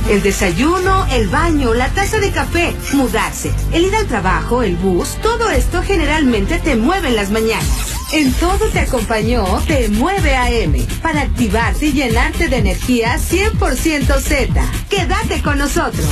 El desayuno, el baño, la taza de café, mudarse, el ir al trabajo, el bus, todo esto generalmente te mueve en las mañanas. En todo te acompañó Te Mueve AM para activarte y llenarte de energía 100% Z. Quédate con nosotros.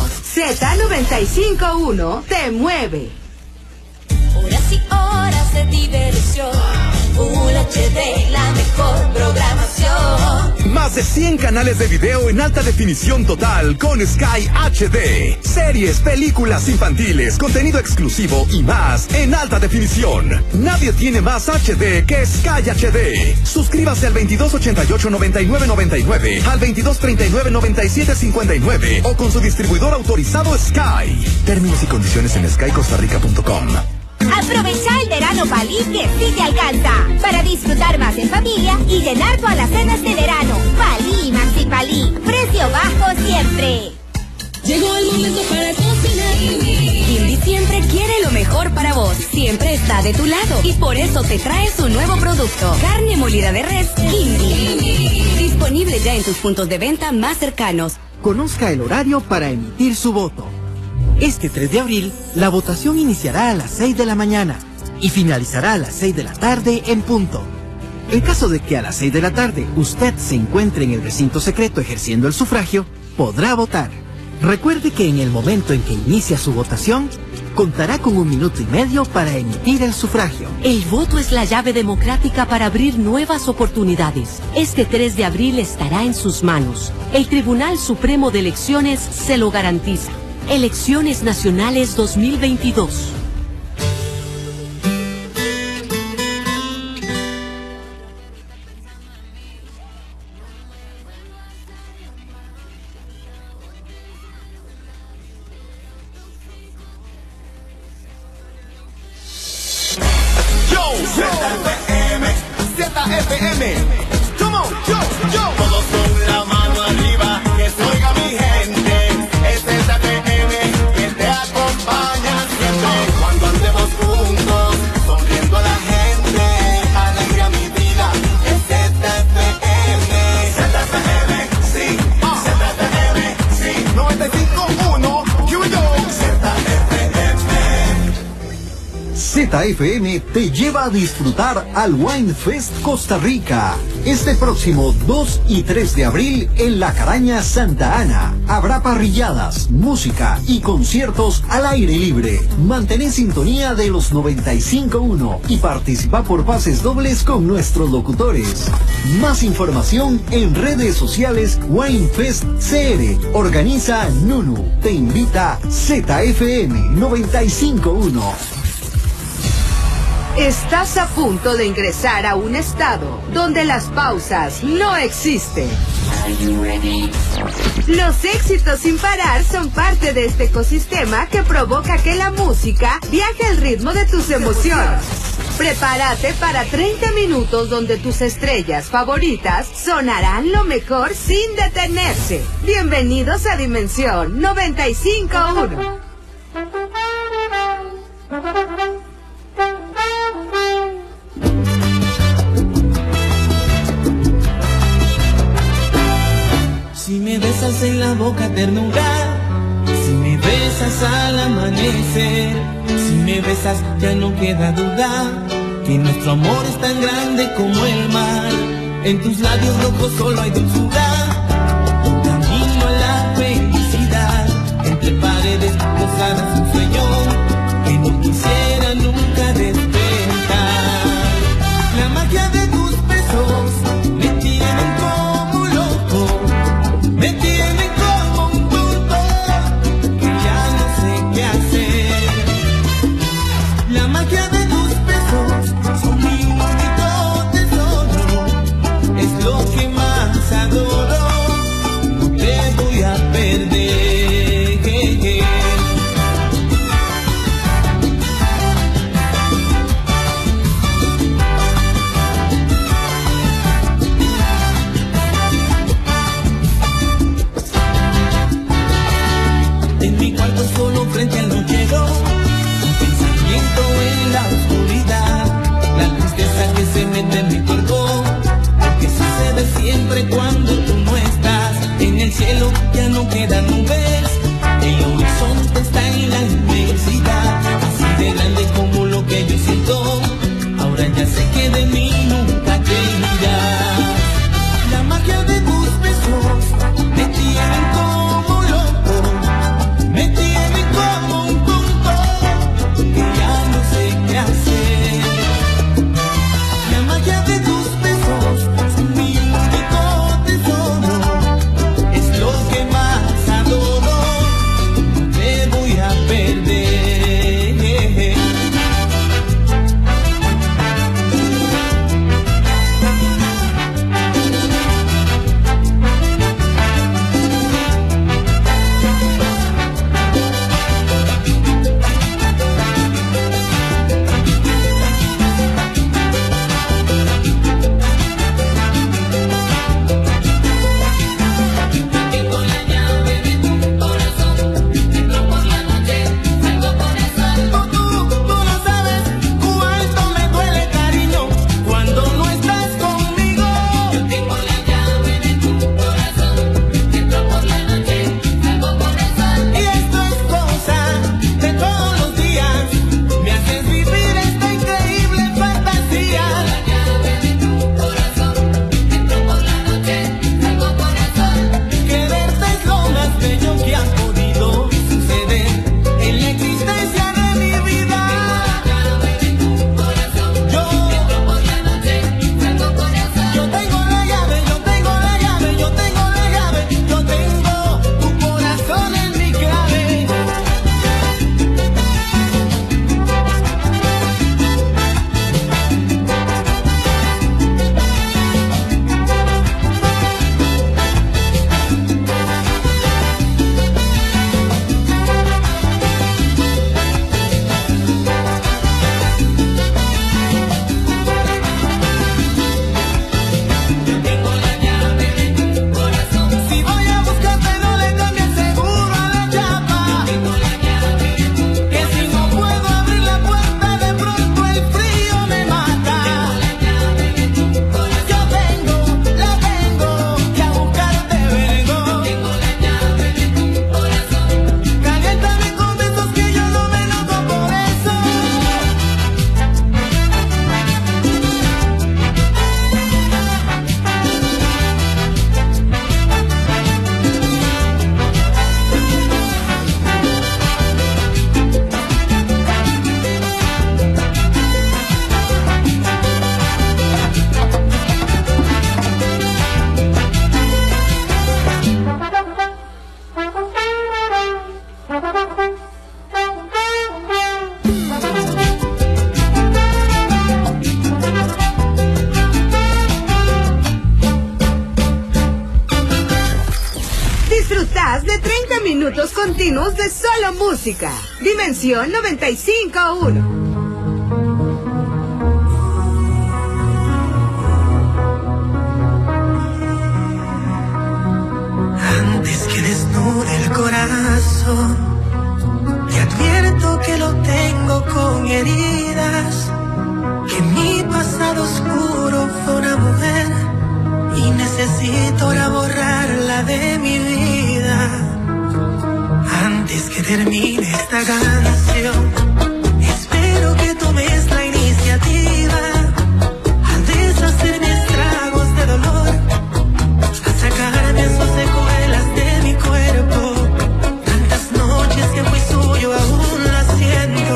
Z95.1 Te Mueve. Horas y horas de diversión. Full HD, la mejor programación. Más de 100 canales de video en alta definición total con Sky HD. Series, películas infantiles, contenido exclusivo y más en alta definición. Nadie tiene más HD que Sky HD. Suscríbase al 2288-9999, al 2239-9759 o con su distribuidor autorizado Sky. Términos y condiciones en skycostarrica.com. Aprovecha el verano Palí que sí te alcanza para disfrutar más en familia y llenar tu alacenas de verano. Palí, Maxi Palí, precio bajo siempre. Llegó el momento para cocinar. Quimby siempre quiere lo mejor para vos. Siempre está de tu lado y por eso te trae su nuevo producto. Carne molida de res Quimby. Disponible ya en tus puntos de venta más cercanos. Conozca el horario para emitir su voto. Este 3 de abril, la votación iniciará a las 6 de la mañana y finalizará a las 6 de la tarde en punto. En caso de que a las 6 de la tarde usted se encuentre en el recinto secreto ejerciendo el sufragio, podrá votar. Recuerde que en el momento en que inicia su votación, contará con 1 minuto y medio para emitir el sufragio. El voto es la llave democrática para abrir nuevas oportunidades. Este 3 de abril estará en sus manos. El Tribunal Supremo de Elecciones se lo garantiza. Elecciones Nacionales 2022. ZFM. Come on, yo. Todos con la mano arriba, que se oiga mi gente. Es ZFM quien te acompaña siempre. Cuando andemos juntos, sonriendo a la gente, alegría mi vida. Es ZFM. ZFM, sí. ZFM, sí. 95.1, here we go. ZFM te lleva a disfrutar al Wine Fest Costa Rica. Este próximo 2 y 3 de abril en La Caraña, Santa Ana. Habrá parrilladas, música y conciertos al aire libre. Mantén en sintonía de los 95.1 y participa por pases dobles con nuestros locutores. Más información en redes sociales Wine Fest CR. Organiza Nunu. Te invita ZFM 95.1. Estás a punto de ingresar a un estado donde las pausas no existen. Los éxitos sin parar son parte de este ecosistema que provoca que la música viaje al ritmo de tus emociones. Prepárate para 30 minutos donde tus estrellas favoritas sonarán lo mejor sin detenerse. Bienvenidos a Dimensión 95.1. Si me besas en la boca ternura, si me besas al amanecer, si me besas ya no queda duda que nuestro amor es tan grande como el mar. En tus labios rojos solo hay dulzura, un camino a la felicidad. Entre paredes posadas un sueño que no quisiera nunca despertar. La magia de tus besos me tienen como loco, me tienen como un tonto que ya no sé qué hacer. La magia de tus besos son mi único tesoro, es lo que más adoro, no te voy a perder. En mi cuarto solo frente al nochero, un pensamiento en la oscuridad, la tristeza que se mete en mi cuerpo, lo que sucede siempre cuando tú no estás. En el cielo ya no queda nunca minutos continuos de solo música. Dimensión 95.1. Antes que desnude el corazón, te advierto que lo tengo con heridas, que mi pasado oscuro fue una mujer y necesito ahora borrarla de mi vida. Antes que termine esta canción, espero que tomes la iniciativa a deshacerme estragos de dolor, a sacarme sus secuelas de mi cuerpo. Tantas noches que fui suyo aún la siento.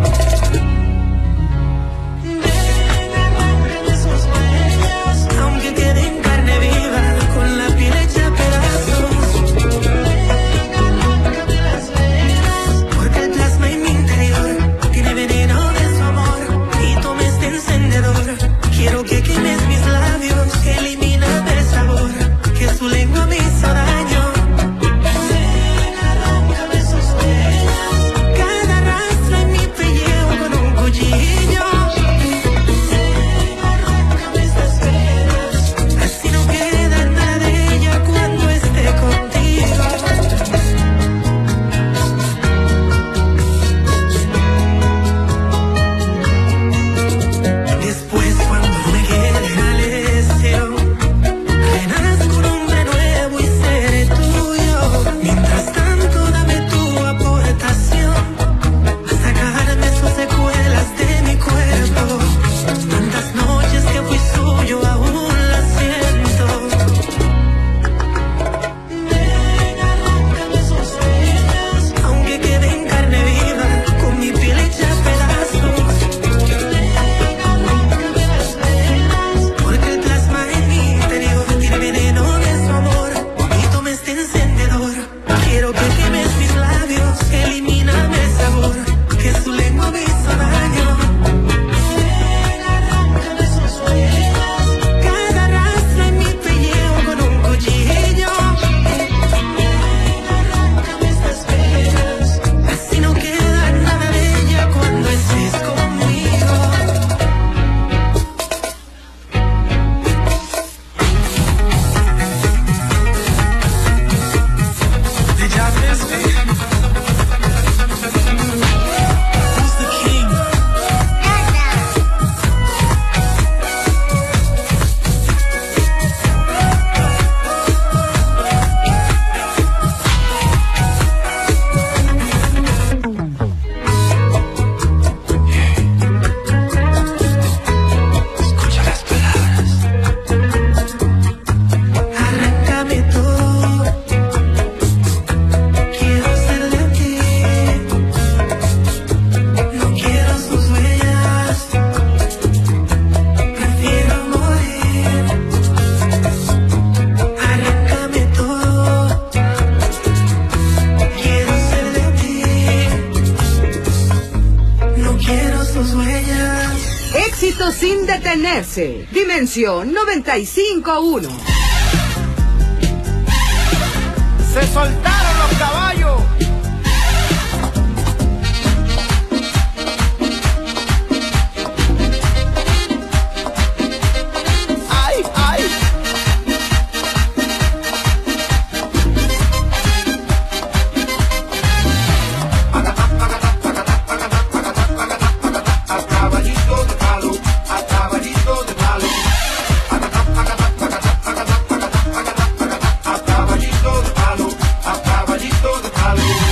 Ven, arráncame sus huellas, aunque quede en carne viva, con la piel hecha pedazos. Ven, arráncame las venas, porque el plasma en mi interior tiene veneno de su amor y toma este encendedor. Quiero que quemes mis labios, que elimina el sabor que su lengua me hizo daño. Ven, arráncame sus huellas, cada rastro en mi pellejo con un cuchillo. Ven, arráncame estas venas, así no queda nada de ella cuando esté contigo. Después cuando me quede la lesión, renazco un hombre nuevo y seré tuyo. Mientras tanto dame tu aportación a sacarme sus secuelas de mi cuerpo. Tantas noches que fui suyo aún la siento. Ven, arráncame sus venas, aunque quede en carne viva, con mi piel hecha pedazos. Ven, arráncame las venas, porque el plasma en mi interior tiene veneno de su amor y toma este encendedor. Quiero que quemes mis labios, elimíname el sabor que su lengua me hizo daño. Ven, arráncame sus huellas, cada rastro en mi pellejo con un cuchillo. Ven, arráncame estas venas, así no queda nada de ella cuando estés conmigo. The jazz is me. Who's the king? Escucha las palabras. Arráncame todo, quiero ser de ti. No quiero sus huellas, prefiero morir. Arráncame todo, quiero ser de ti. No quiero sus huellas. Éxito sin detenerse. Dimensión 95.1. Se soltaron los caballos. Ay, ay. A caballito de palo, a caballito de palo. A caballito de palo, a caballito de palo.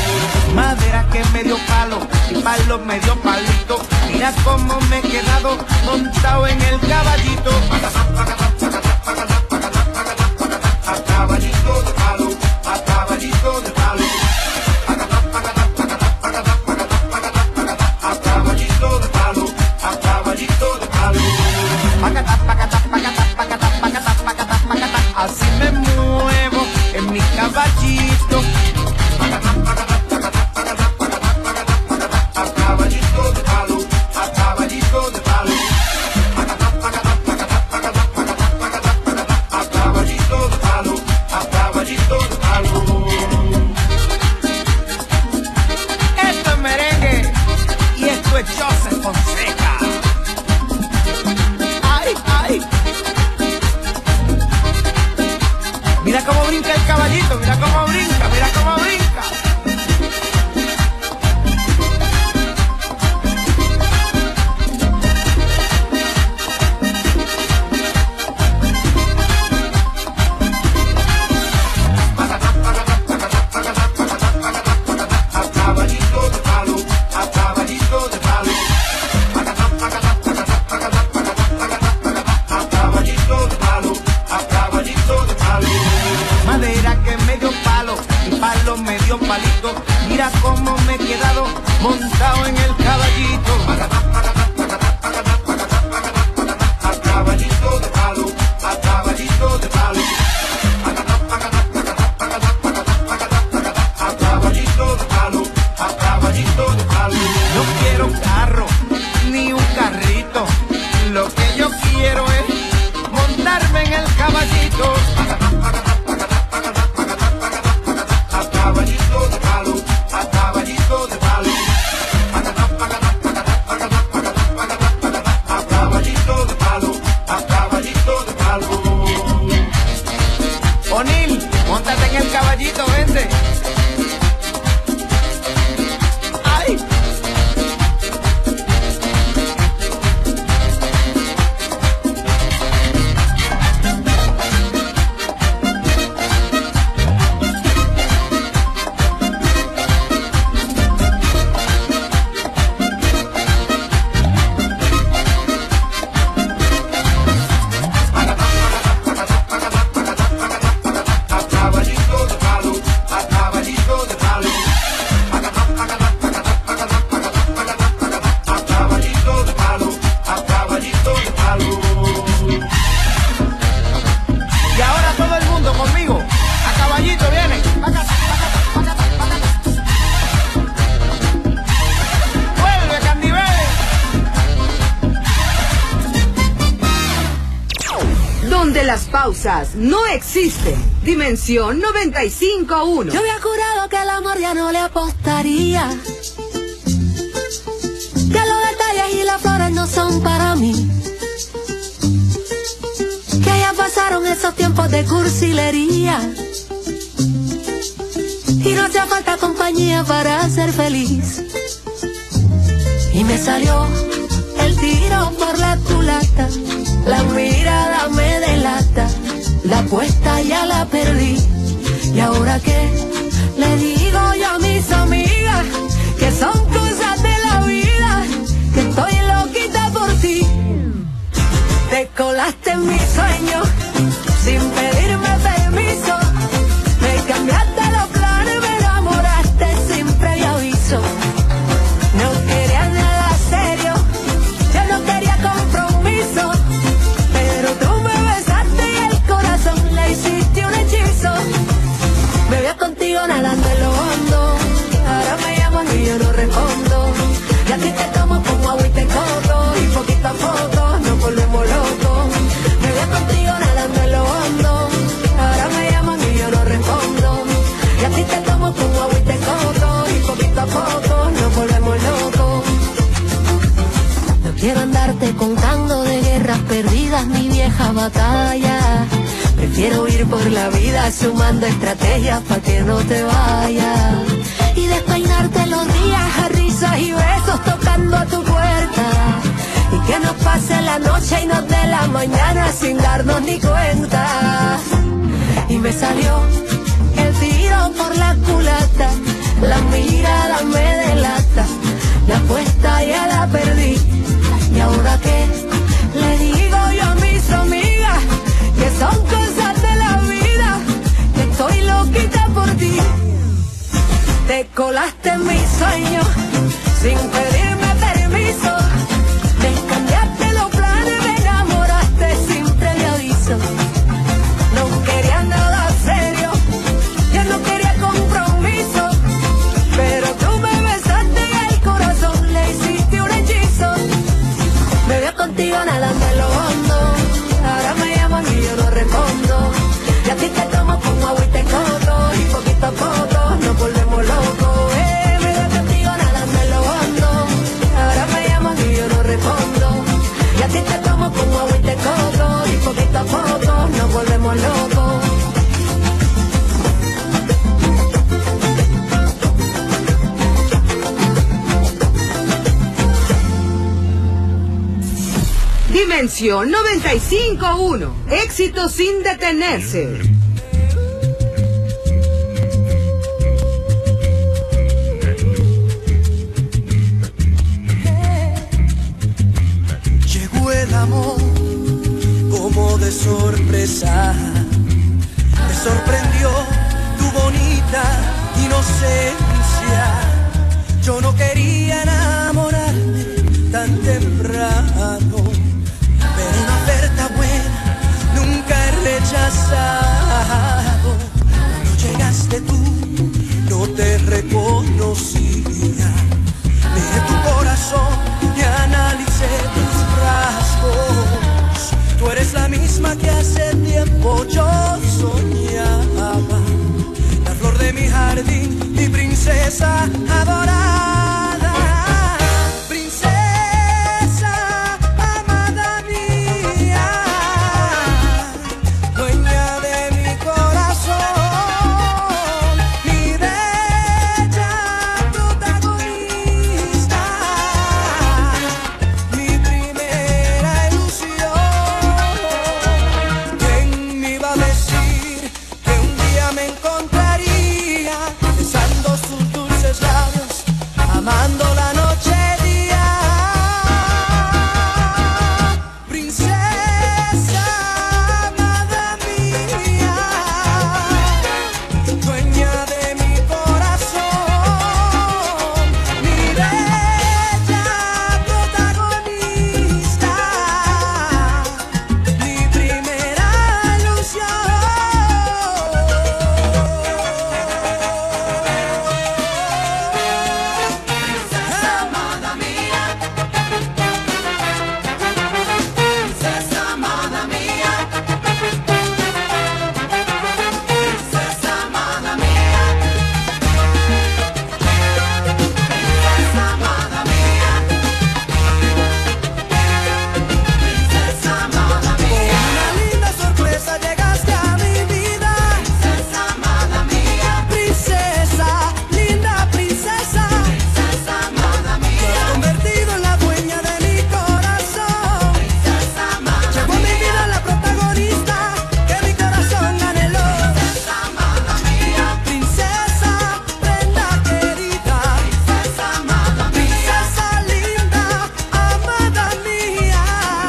cómo me he quedado montado en el caballito. A caballito de palo, a caballito de palo. A caballito de palo, a caballito de palo. No quiero carro, ni un carrito. Lo que yo quiero es montarme en el caballito. A caballito de palo, a caballito de palo. A caballito de palo, a caballito de palo. O'Neill, móntate en el caballito, vente. ¡Ay! Y ahora todo el mundo conmigo. A caballito viene. Vuelve, Candivel. Donde las pausas no existen. Dimensión 95.1. Yo había jurado que el amor ya no le apostaría, que los detalles y las flores no son para mí, que ya pasaron esos tiempos de cursilería y no hacía falta compañía para ser feliz. Y me salió el tiro por la culata, la mirada me delata, la apuesta ya la perdí. ¿Y ahora qué le digo yo a mis amigas? Que son cosas de la vida, que estoy loquita por ti. Te colaste en mis sueños sin pedirme permiso, me cambiaste los planes, me enamoraste sin previo aviso. No quería nada serio, yo no quería compromiso, pero tú me besaste y el corazón le hiciste un hechizo. Me veo contigo nadando en lo hondo, ahora me llaman y yo no respondo. Y a ti te tomo como agua y te coto, y poquito a poco nos volvemos locos. Me veo contigo nadando en lo hondo, ahora me llaman y yo no respondo. Y a ti te tomo como agua y te coto, y poquito a poco nos volvemos locos. No quiero andarte contando de guerras perdidas ni viejas batallas. Prefiero ir por la vida sumando estrategias pa' que no te vayas. Y despeinarte los días a risas y besos tocando a tu puerta. Y que nos pase la noche y nos dé la mañana sin darnos ni cuenta. Y me salió el tiro por la culata, la mirada me delata, la apuesta ya la perdí. ¿Y ahora qué le digo yo a mis amigas? Que son cosas de la vida, que estoy loquita por ti. Te colaste en mis sueños sin pedirme permiso, me cambiaste los planes, me enamoraste sin previo aviso. No quería nada serio, yo no quería compromiso, pero tú me besaste y el corazón le hiciste un hechizo. Me veo contigo nadando en lo hondo, ahora me llaman y yo no respondo. Y a ti te tomo como agua y te coto, y poquito a poco nos volvemos locos. Me veo contigo nadando en lo hondo, ahora me llaman y yo no respondo. Y a ti te tomo como agua y te coto, y poquito a poco nos volvemos locos. Dimensión 95.1. Éxito sin detenerse. Llegó el amor como de sorpresa, me sorprendió tu bonita inocencia. Yo no quería enamorarme tan temprano, pero una oferta buena nunca he rechazado. Cuando llegaste tú, no te reconocía. Miré tu corazón y analicé tus rasgos. Tú eres la misma que hace tiempo yo soñaba. La flor de mi jardín, mi princesa adorada. Princesa amada mía, dueña de mi corazón, mi bella protagonista, mi primera ilusión. ¿Quién me iba a decir que un día me encontraría besando sus dulces labios, amando la noche día? Princesa amada mía, dueña de mi corazón, mi bella protagonista, mi primera ilusión. Princesa amada mía, princesa amada mía, princesa amada mía, princesa amada mía, princesa amada mía. Una linda sorpresa llegaste a mi vida, princesa amada mía, princesa, linda princesa, princesa amada mía. Te has convertido en la dueña de mi corazón, princesa amada. Llegó a mi vida la protagonista que mi corazón anheló, princesa amada mía, princesa, prenda querida, princesa amada mía, princesa linda, amada mía.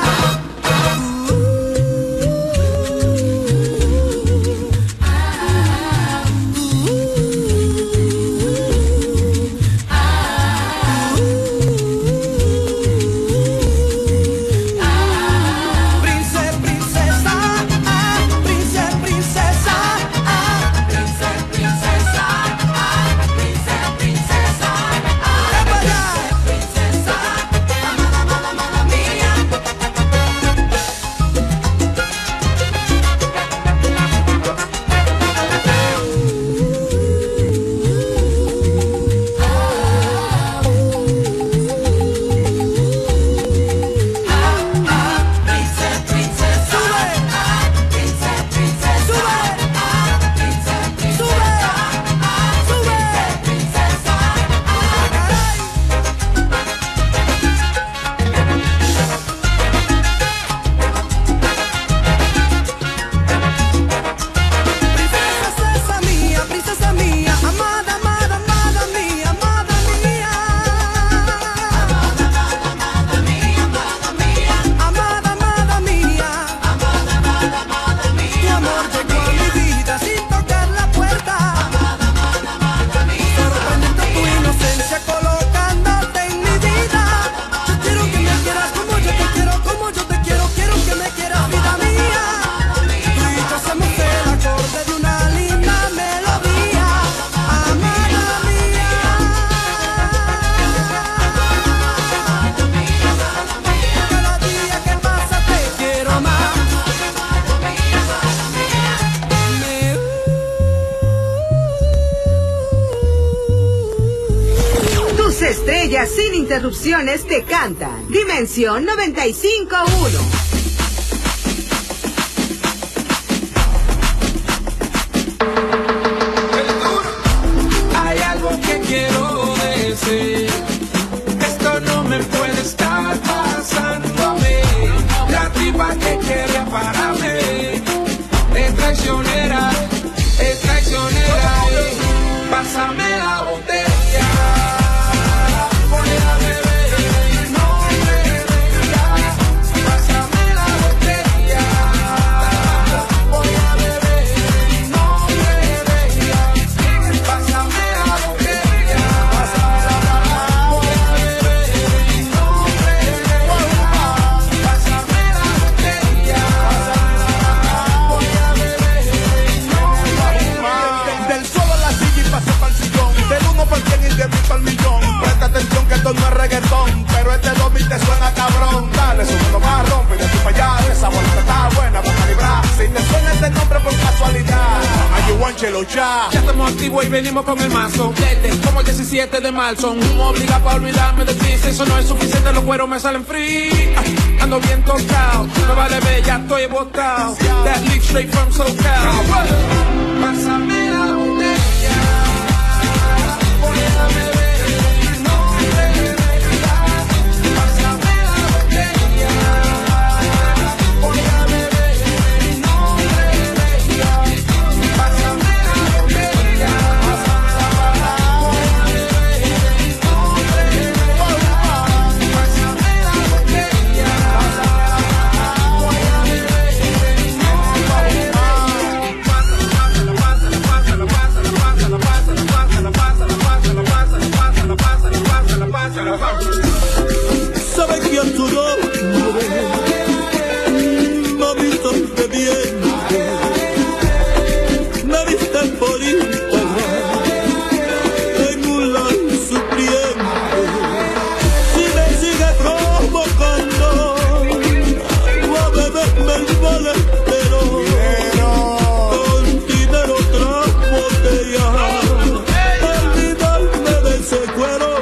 Princesa, princesa, princesa, princesa, princesa, princesa, princesa, princesa, amada, amada, amada mía. Princesa, princesa, princesa, princesa, princesa, princesa, princesa. Princesa mía, amada, amada, amada mía, amada mía. Amada, amada, amada mía, amada mía. Amada, amada mía. Amada, amada, amada mía. Tu amor llegó a mi vida sin tocar la puerta. Amada, amada, amada mía. Sorprendiendo tu inocencia colocándote en mi vida. Yo quiero que me quieras como yo te quiero, como yo te quiero. Quiero que me quieras, vida mía. Tú y yo hacemos el acorde de una linda melodía. Amada mía. Cada día que pasa te quiero más. Tus estrellas sin interrupciones te cantan. Dimensión 95.1. Hay algo que quiero decir. Esto no me puede estar pasando a mí. La tipa que quería para mí es traicionera, es traicionera. Pásame la botella. Ponle a beber y no me vengas. Pásame chelo ya. Ya estamos activos y venimos con el mazo. Desde como el 17 de marzo. Un humo obliga para olvidarme de ti. Si eso no es suficiente, los cueros me salen free. Ando bien tocado, no vale ver, ya estoy botado. That leak straight from SoCal. Pásame la botella. Voy a beber el nombre de verdad. Pásame la botella. Voy a beber el nombre de verdad. Pásame la botella. Pásame la botella. Voy a beber el nombre de verdad. Pásame la botella. Voy a beber el nombre de Sabe que a tu nombre, mamita de bien, me viste por Instagram en un live sufriendo. Si me sigue provocando, voy a beberme el maletero con dinero tras botella, olvidarme de ese cuero.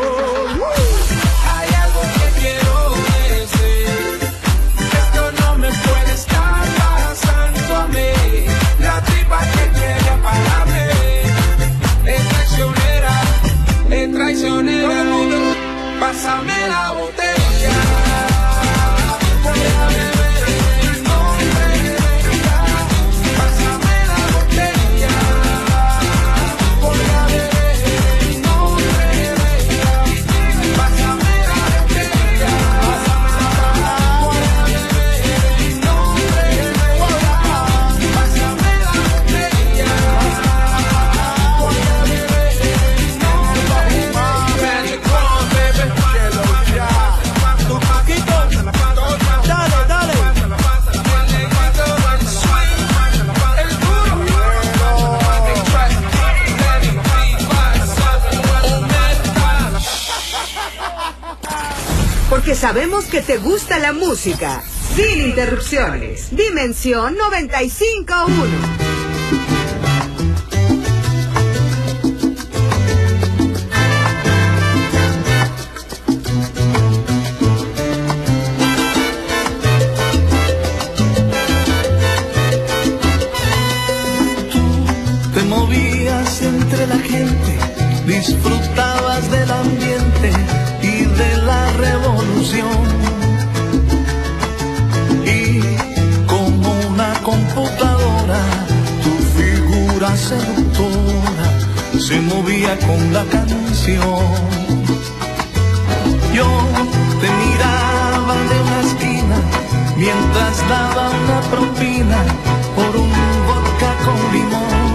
Hay algo que quiero decir. Esto no me puede estar pasando a mí. La tipa que quiere pararme es traicionera, es traicionera. Pásame la botella. Voy a beber el nombre de verdad. Pásame la botella. Voy a beber el nombre de verdad. Pásame la botella. Voy a beber el nombre de verdad. Pásame la botella. Voy a beber el nombre de verdad. Magic One, baby. Chelo ya. Tu Paquito, dale, dale. El duro. Porque sabemos que te gusta la música. Sin interrupciones. Dimensión 95.1. Te movías entre la gente, disfrutabas del ambiente y de la revolución. Y como una computadora, tu figura seductora se movía con la canción. Yo te miraba de una esquina mientras daba una propina por un vodka con limón.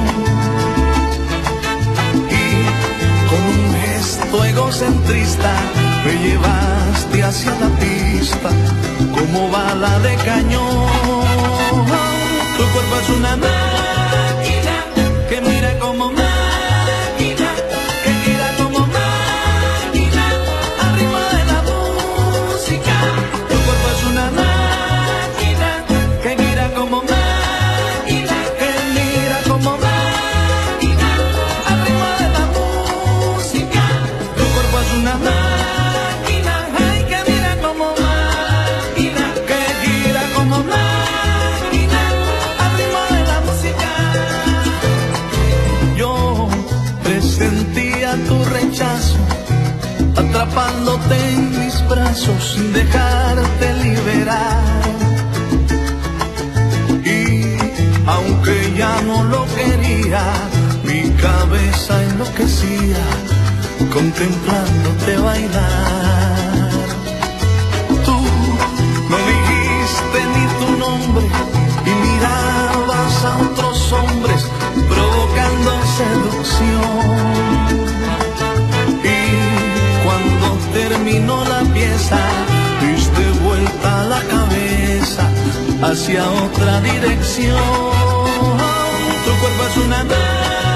Y con un gesto egocentrista me llevaste hacia la pista como bala de cañón. Tu cuerpo es una máquina que mira como máquina, que gira como máquina al ritmo de la música. Tu cuerpo es una máquina que gira como máquina, que mira como máquina al ritmo de la música. Tu cuerpo es una máquina, ay, que mira como máquina, que gira como máquina al ritmo de la música. Yo presentía tu rechazo, atrapándote en mis brazos sin dejarte liberar. Y aunque ya no lo quería, mi cabeza enloquecía contemplándote bailar. Tú no dijiste ni tu nombre y mirabas a otros hombres provocando seducción. Y cuando terminó la pieza, diste vuelta la cabeza hacia otra dirección. Tu cuerpo es una